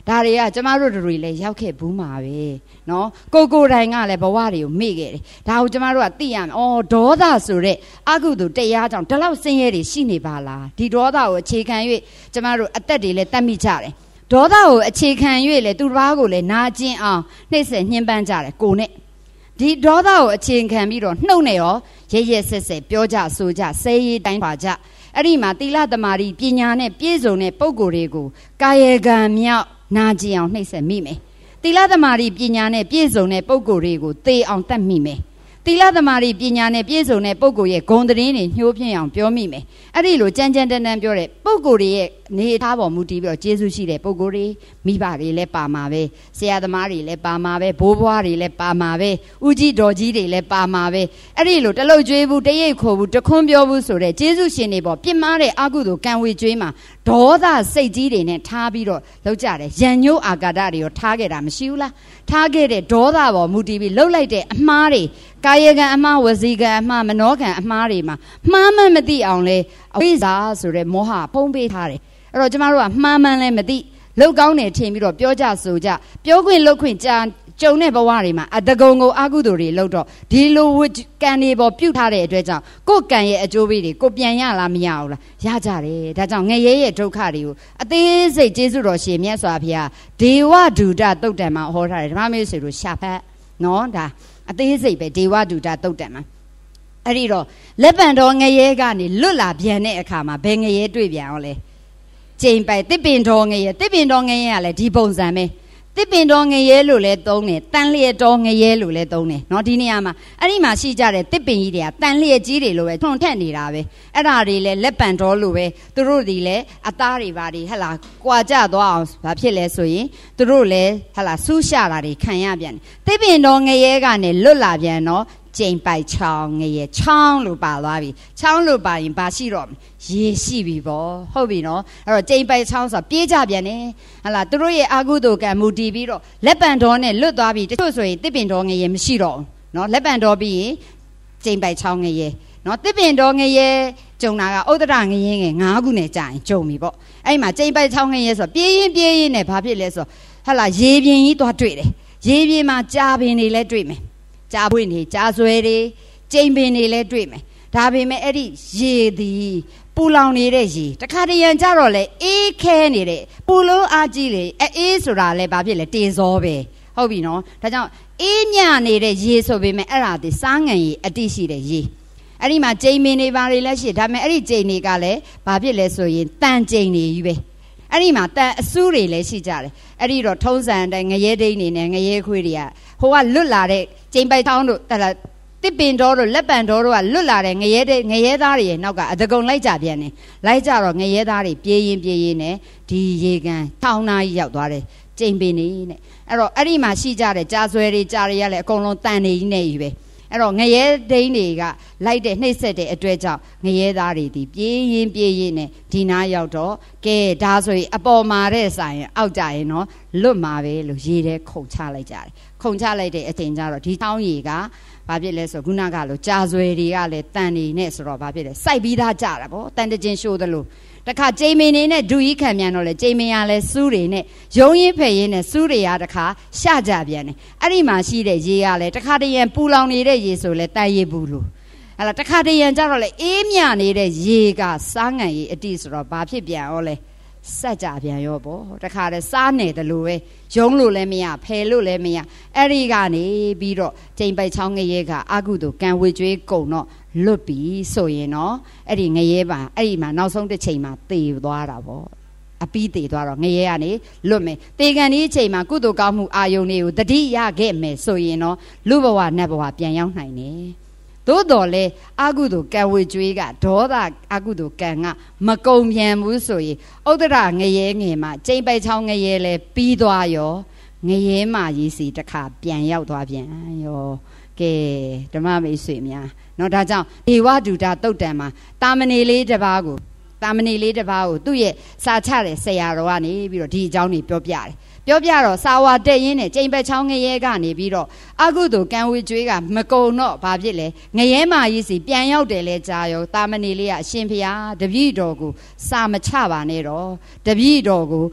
ဒါတွေကကျမတို့တွေလည်းရောက်ခဲ့ဘူးမှာပဲနော်ကိုတိုင်ကလည်းဘဝတွေကိုမေ့ခဲ့တယ်ဒါကိုကျမတို့ကသိရမယ်အော်ဒေါသဆိုတဲ့အကုသိုလ်တရားကြောင့်ဒီလောက်ဆင်းရဲတွေရှိနေပါလားဒီဒေါသကိုအခြေခံ၍ကျမတို့အသက်တွေလည်းတတ်မိကြတယ်ဒေါသကိုအခြေခံ၍လေသူတစ်ပါးကိုလည်းနာကျင်အောင်နှိမ့်ဆက်ညှဉ်းပန်းကြတယ်ကိုနဲ့ဒီဒေါသကိုအခြေခံပြီးတော့နှုတ်နဲ့ရောရဲရဲဆက်ဆက်ပြောကြဆိုကြဆဲရေးတိုင်းပါကြအဲ့ဒီမှာသီလသမารိပညာနဲ့ပြည့်စုံတဲ့ပုဂ္ဂိုလ်တွေကိုကာယကံမြောက်နာကျင်အောင်နှိမ့်ဆက်မိမယ်သီလသမารိပညာနဲ့ပြည့်စုံတဲ့ပုဂ္ဂိုလ်တွေကိုသေအောင်တတ်မိမယ်သီလသမารိပညာနဲ့ပြည့်စုံတဲ့ပုဂ္ဂိုလ်ရဲ့ဂုဏ်သတင်းတွေညှိုးပြအောင်ပြောမိမယ်အဲ့ဒီလိုကြမ်းကြမ်းတမ်းတမ်းပြောတဲ့ပုဂ္ဂိုလ်တွေရဲ့နေထားပေါ်မူတည်ပြီးတော့ကျေးဇူးရှိတဲ့ပုဂ္ဂိုလ်တွေမိဘတွေလည်းပါမှာပဲဆရာသမားတွေလည်းပါမှာပဲဘိုးဘွားတွေလည်းပါမှာပဲဦးကြီးတော်ကြီးတွေလည်းပါမှာပဲအဲ့ဒီလိုတလုတ်ကျွေးဘူးတရိပ်ခိုဘူးတခွန်းပြောဘူးဆိုတဲ့ကျေးဇူးရှင်တွေပေါ်ပြစ်မှားတဲ့အကုသိုလ်ကံဝေကျွေးမှာဒေါသစိတ်ကြီးတွေနဲ့ထားပြီးတော့လောက်ကြတယ်ရန်ညိုးအာကာဒတွေရောထားခဲ့တာမရှိဘူးလားထားခဲ့တဲ့ဒေါသပေါ်မူတည်ပြီးလှုပ်လိုက်တဲ့အမှားတွေကာယကံအမှားဝစီကံအမှားမနောကံအမှားတွေမှာမှားမှန်းမသိအောင်လဲအဝိဇ္ဇာဆိုတဲ့မောဟဖုံးပေးထားတယ်အဲ့တော့ကျမတို့ကမှားမှန်းလဲမသိလောက်ကောင်းတယ်ထင်ပြီးတော့ပြောကြဆိုကြပြောခွင့်လုပ်ခွင့်ကြာကြုံတဲ့ဘဝတွေမှာအတကုံကိုအကုသိုလ်တွေလုပ်တော့ဒီလိုကံတွေပေါ်ပြုတ်ထားတဲ့အတွက်ကြောင့်ကိုယ်ကံရဲ့အကျိုးပေးတွေကိုပြန်ရလားမရဘူးလားရကြတယ်ဒါကြောင့်ငရဲရဲ့ဒုက္ခတွေကိုအသေးစိတ်ကျေးဇူးတော်ရှင်မြတ်စွာဘုရားဒေဝဒုဒတုတ်တံမှာဟောထားတယ်ဓမ္မမေဆိုလို့ရှာဖတ်နော်ဒါအသေးစိတ်ပဲဒေဝဒုဒတုတ်တံမှာအဲ့ဒီတော့လက်ပံတော်ငရဲကနေလွတ်လာပြန်တဲ့အခါမှာဘယ်ငရဲတွေ့ပြန်အောင်လဲကျိန်ပိုက်တစ်ပင်တော်ငရဲတစ်ပင်တော်ငရဲကလည်းဒီပုံစံပဲတစ်ပင်တော်ငရဲလို့လည်းသုံးတယ်တန်လျက်တော်ငရဲလို့လည်းသုံးတယ်เนาะဒီနေရာမှာအဲ့ဒီမှာရှိကြတဲ့တစ်ပင်ကြီးတွေကတန်လျက်ကြီးတွေလို့ပဲထွန်ထက်နေတာပဲအဲ့ဒါတွေလည်းလက်ပံတော်လို့ပဲသူတို့ဒီလည်းအသားတွေပါတွေဟလာကွာကြသွားအောင်ဘာဖြစ်လဲဆိုရင်သူတို့လည်းဟလာဆူးရှာတာတွေခံရပြန်တယ်တစ်ပင်တော်ငရဲကနေလွတ်လာပြန်เนาะကျိန်ပိုက်ချောင်းငရဲချောင်းလို့ပါသွားပြီချောင်းလို့ပါရင်ဘာရှိတော့ရေရှိပြီပေါ့ဟုတ်ပြီနော်အဲ့တော့ကျိန်ပိုက်ချောင်းဆိုပြေးကြပြန်တယ်ဟလာသူတို့ရဲ့အာကုသိုလ်ကံမူတည်ပြီးတော့လက်ပံတော်နဲ့လွတ်သွားပြီတချို့ဆိုရင်တစ်ပင်တော်ငရဲမရှိတော့ဘူးနော်လက်ပံတော်ပြီးရင်ကျိန်ပိုက်ချောင်းငရဲနော်တစ်ပင်တော်ငရဲကျုံတာကဥဒ္ဒရငရဲငယ်9ခုနဲ့ကြာရင်ကျုံပြီပေါ့အဲ့မှာကျိန်ပိုက်ချောင်းငရဲဆိုပြေးရင်နဲ့ဘာဖြစ်လဲဆိုဟလာရေပြင်ကြီးသွားတွေ့တယ်ရေပြင်မှာကြာပင်တွေလည်းတွေ့မယ်ကြားပွင့်နေကြားဆွဲတွေကျိန်ပင်တွေလည်းတွေ့မယ်ဒါပေမဲ့အဲ့ဒီရေသည်ပူလောင်နေတဲ့ရေတခါတရံကြတော့လေအေးခဲနေတဲ့ပူလုံးအားကြီးလေအေးဆိုတာလည်းဘာဖြစ်လဲတေဇောပဲဟုတ်ပြီနော်ဒါကြောင့်အေးညနေတဲ့ရေဆိုပေမဲ့အဲ့ဒါဒီစားငံရေအတိရှိတဲ့ရေအဲ့ဒီမှာကျိန်ပင်တွေပါတွေလည်းရှိဒါပေမဲ့အဲ့ဒီကျိန်တွေကလည်းဘာဖြစ်လဲဆိုရင်တန်ကျိန်တွေကြီးပဲအဲ့ဒီမှာတန်အဆူးတွေလည်းရှိကြတယ်အဲ့ဒီတော့ထုံးစံတိုင်းငရဲဒိန်းနေနဲ့ငရဲခွေးတွေကဟိုကလွတ်လာတဲ့ကျိန်ပိုက်ထောင်းတို့တစ်ပင်တော်တို့လက်ပံတော်တို့ကလွတ်လာတဲ့ငရဲသားတွေရဲ့နောက်ကအတကုံလိုက်ကြပြန်တယ်လိုက်ကြတော့ငရဲသားတွေပြေးရင်နဲ့ဒီရေကန်ထောင်းနာကြီးရောက်သွားတယ်ကျိန်ပင်နေနဲ့အဲ့တော့အဲ့ဒီမှာရှိကြတဲ့ကြားဆွဲတွေကြားတွေရလည်းအကုန်လုံးတန်နေကြီးနေကြီးပဲအဲ့တော့ငရဲဒိန်းတွေကလိုက်တဲ့နှိမ့်ဆက်တဲ့အတွက်ကြောင့်ငရဲသားတွေဒီပြေးရင်နဲ့ဒီနားရောက်တော့ကဲဒါဆိုရင်အပေါ်မှာတဲ့ဆိုင်အောက်ကြရင်နော်လွတ်မှာပဲလို့ရေထဲခုန်ချလိုက်ကြတယ်ခုန်ချလိုက်တဲ့အချိန်ကျတော့ဒီချောင်းရေကဘာဖြစ်လဲဆိုခုနကလို့ကြာဆွဲတွေကလည်းတန်နေနဲ့ဆိုတော့ဘာဖြစ်လဲစိုက်ပြီးသားကြတာပေါ့တန်တကျင်ရှိုးသလိုတခါကျိန်မင်နေနဲ့ဒူကြီးခံပြန်တော့လေကျိန်မင်ရလဲစူးတွေနဲ့ရုံးရင်းဖယ်ရင်းနဲ့စူးတွေကတခါရှကြပြန်တယ်အဲ့ဒီမှာရှိတဲ့ရေကလည်းတခါတရံပူလောင်နေတဲ့ရေဆိုလဲတိုက်ရဘူးလို့ဟလာတခါတရံကြတော့လေအေးမြနေတဲ့ရေကစားငံရေအတိဆိုတော့ဘာဖြစ်ပြန်ရောလဲစက်ကြပြန်ရောပေါ့တခါတည်းစားနေတယ်လို့ပဲယုံလို့လည်းမရဖယ်လို့လည်းမရအဲ့ဒီကနေပြီးတော့ကျိန်ပိုက်ချောင်းငရဲကအကုသိုလ်ကံဝေကျွေးကုန်တော့လွတ်ပြီဆိုရင်တော့အဲ့ဒီငရဲပါအဲ့ဒီမှာနောက်ဆုံးတစ်ချိန်မှာသေသွားတာပေါ့အပြီးသေသွားတော့ငရဲကနေလွတ်မယ်သေကန်ဒီအချိန်မှာကုသိုလ်ကောင်းမှုအာယုန်တွေကိုတတိရခဲ့မယ်ဆိုရင်တော့လူဘဝနတ်ဘဝပြန်ရောက်နိုင်တယ်သို့တော်လဲအကုသိုလ်ကံဝေကျွေးကဒေါသအကုသိုလ်ကံကမကုံပြန်ဘူးဆိုရင်ဥဒ္ဒရငရဲငယ်မှာကျိန်ပိုက်ချောင်းငရဲလဲပြီးသွားရောငရဲမကြီးစီတစ်ခါပြန်ရောက်သွားပြန်ရောကဲဓမ္မမိတ်ဆွေများနော်ဒါကြောင့်ဒေဝဒုဒတုတ်တံမှာတာမဏေလေးတစ်ပါးကိုသူ့ရဲ့စာချတဲ့ဆရာတော်ကနေပြီးတော့ဒီအကြောင်းတွေပြောပြတော့စာဝါတက်ရင်းနဲ့ကျိန်ပက်ချောင်းငရဲကနေပြီးတော့အကုသိုလ်ကံဝေကျွေးကမကုံတော့ဘာဖြစ်လဲငရဲမာကြီးစီပြန်ရောက်တယ်လဲကြာရောတာမဏေလေးကအရှင်ဖျားတပည့်တော်ကိုစာမချပါနဲ့တော့တပည့်တော်ကို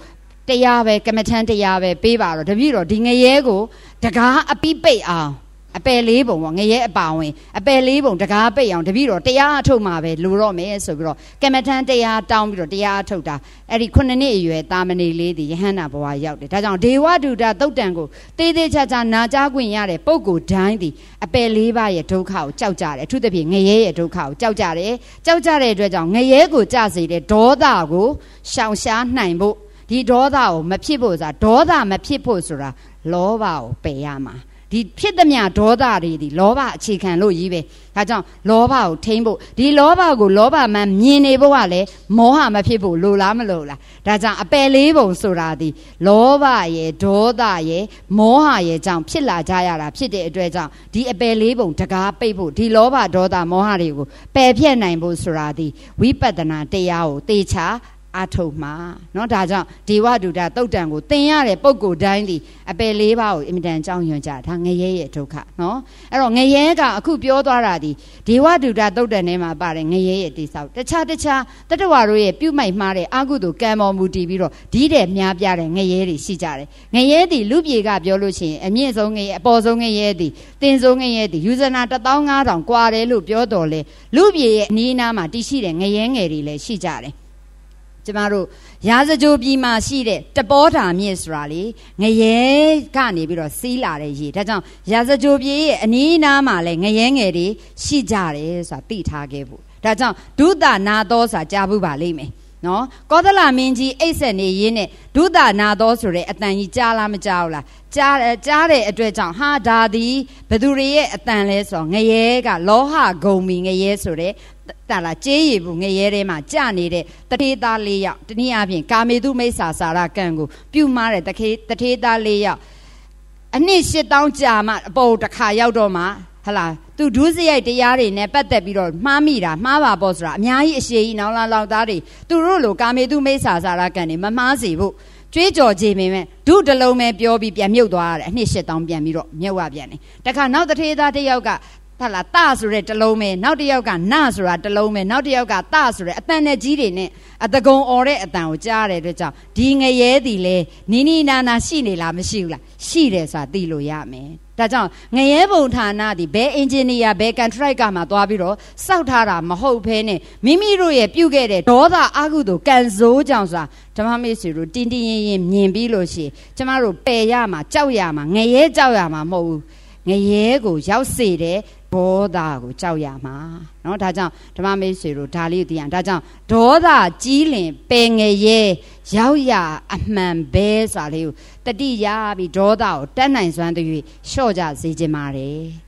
တရားပဲကမ္မထန်တရားပဲပေးပါတော့တပည့်တော်ဒီငရဲကိုတကားအပိပိတ်အောင်အပယ်လေးပုံပေါ့ငရဲအပါဝင်အပယ်လေးပုံတကားပိတ်အောင်တပည့်တော်တရားအထုတ်မှာပဲလိုတော့မယ်ဆိုပြီးတော့ကမ္မထန်တရားတောင်းပြီးတော့တရားအထုတ်တာအဲ့ဒီ9နှစ်အရွယ်တာမဏေလေးဒီယဟန္တာဘဝရောက်တယ်ဒါကြောင့်ဒေဝဒုဒသုတ်တံကိုသေးသေးချာချာနာကြားခွင့်ရတဲ့ပုဂ္ဂိုလ်တိုင်းဒီအပယ်လေးပါးရဲ့ဒုက္ခကိုကြောက်ကြတယ်အထူးသဖြင့်ငရဲရဲ့ဒုက္ခကိုကြောက်ကြတယ်ကြောက်ကြတဲ့အတွက်ကြောင့်ငရဲကိုကြစေတဲ့ဒေါသကိုရှောင်ရှားနိုင်ဖို့ဒီဒေါသကိုမဖြစ်ဖို့ဆိုတာဒေါသမဖြစ်ဖို့ဆိုတာလောဘကိုပယ်ရမှာဒီဖြစ်သမျှဒေါသတွေဒီလောဘအခြေခံလို့ကြီးပဲဒါကြောင့်လောဘကိုထိန်းဖို့ဒီလောဘကိုလောဘမှန်မြင်နေဖို့ကလည်းမောဟမဖြစ်ဖို့လိုလားမလိုလားဒါကြောင့်အပယ်လေးပုံဆိုတာဒီလောဘရဲ့ဒေါသရဲ့မောဟရဲ့ကြောင့်ဖြစ်လာကြရတာဖြစ်တဲ့အတွက်ကြောင့်ဒီအပယ်လေးပုံတကားပိတ်ဖို့ဒီလောဘဒေါသမောဟတွေကိုပယ်ဖြတ်နိုင်ဖို့ဆိုတာဒီဝိပဿနာတရားကိုသေချာအထုတ်မှာเนาะဒါကြောင့်ဒေဝဒုဒသုတ်တံကိုသင်ရတဲ့ပုဂ္ဂိုလ်တိုင်းဒီအပယ်လေးပါးကိုအင်မတန်ကြောင်းရွံ့ကြဒါငရဲရဲ့ဒုက္ခเนาะအဲ့တော့ငရဲကအခုပြောသွားတာဒီဒေဝဒုဒသုတ်တံထဲမှာပါတယ်ငရဲရဲ့တိဆောက်တခြားတတ္တဝါတို့ရဲ့ပြုမိုက်မှားတဲ့အကုသိုလ်ကံပေါ်မူတည်ပြီးတော့ဒီတဲ့များပြားတဲ့ငရဲတွေရှိကြတယ်ငရဲဒီလူပြေကပြောလို့ရှိရင်အမြင့်ဆုံးငရဲအပေါ်ဆုံးငရဲဒီတင်ဆုံးငရဲဒီယူဇနာ15000กว่าတယ်လို့ပြောတော်လေလူပြေရဲ့အနီးအနားမှာတည်ရှိတဲ့ငရဲငယ်တွေလည်းရှိကြတယ်ကျမတို့ရာဇကြိုပြည်မှာရှိတဲ့တပောဓာမြစ်ဆိုတာလေငရဲကနေပြီးတော့စီးလာတဲ့ရေဒါကြောင့်ရာဇကြိုပြည်ရဲ့အနီးအနားမှာလည်းငရဲငယ်တွေရှိကြတယ်ဆိုတာသိထားခဲ့ဖို့ဒါကြောင့်ဒုသနာသောဆိုတာကြားဘူးပါလိမ့်မယ်နော်ကောသလမင်းကြီးအိတ်ဆက်နေရင်းနဲ့ဒုသနာသောဆိုတဲ့အတန်ကြီးကြားလားမကြားဘူးလားကြားတဲ့အတွက်ကြောင့်ဟာဒါသည်ဘသူတွေရဲ့အတန်လဲဆိုတော့ငရဲကလောဟဂုံမီငရဲဆိုတဲ့တာလာကျေးရည်ဘူးငရဲထဲမှာကြာနေတဲ့တထေးသား၄ယောက်တနည်းအားဖြင့်ကာမေတုမိစ္ဆာစာရကံကိုပြုမှားတဲ့တထေးသား၄ယောက်အနှစ်8000ကြာမှအပေါ်တစ်ခါရောက်တော့မှဟလာသူဒုစရိုက်တရားတွေနဲ့ပတ်သက်ပြီးတော့မှားမိတာမှားပါပေါ့ဆိုတာအများကြီးအရှိကြီးနောင်လာလောက်သားတွေသူတို့လိုကာမေတုမိစ္ဆာစာရကံတွေမမှားစေဖို့ကြွေးကြော်ကြပေမဲ့ဒုတလုံးပဲပြောပြီးပြန်မြုပ်သွားရတယ်အနှစ်8000ပြန်ပြီးတော့မြုပ်ရပြန်တယ်တခါနောက်တထေးသားတစ်ယောက်ကဟလာတဆိုတဲ့တလုံးပဲနောက်တစ်ယောက်ကနဆိုတာတလုံးပဲနောက်တစ်ယောက်ကတဆိုတဲ့အတန်နဲ့ကြီးတွေနဲ့အတကုံអော်တဲ့အတန်ကိုကြားရတဲ့အတွက်ကြောင့်ဒီငရဲသည်လေနီနီနာနာရှိနေလားမရှိဘူးလားရှိတယ်ဆိုတာသိလို့ရမယ်ဒါကြောင့်ငရဲဘုံဌာနသည်ဘယ်အင်ဂျင်နီယာဘယ်ကန်ထရိုက်ကမှသွားပြီးတော့စောက်ထားတာမဟုတ်ဘဲနဲ့မိမိတို့ရဲ့ပြုခဲ့တဲ့ဒေါသအကုသိုလ်ကံစိုးကြောင့်ဆိုတာဓမ္မမေဆွေတို့တင်းတင်းရင်မြင်ပြီးလို့ရှိရင်ကျမတို့ပယ်ရမှာကြောက်ရမှာငရဲကြောက်ရမှာမဟုတ်ဘူးငရဲကိုရောက်စေတဲ့ဒေါသကိုကြောက်ရမှာเนาะဒါကြောင့်ဓမ္မမေဆွေတို့ဒါလေးကိုသိရအောင်ဒါကြောင့်ဒေါသကြီးလင်ပယ်ငရဲရောက်ရအမှန်ပဲဆိုတာလေးကိုတတိယပြီးဒေါသကိုတတ်နိုင်စွမ်းတည်းလျှော့ကြစေခြင်းပါတယ်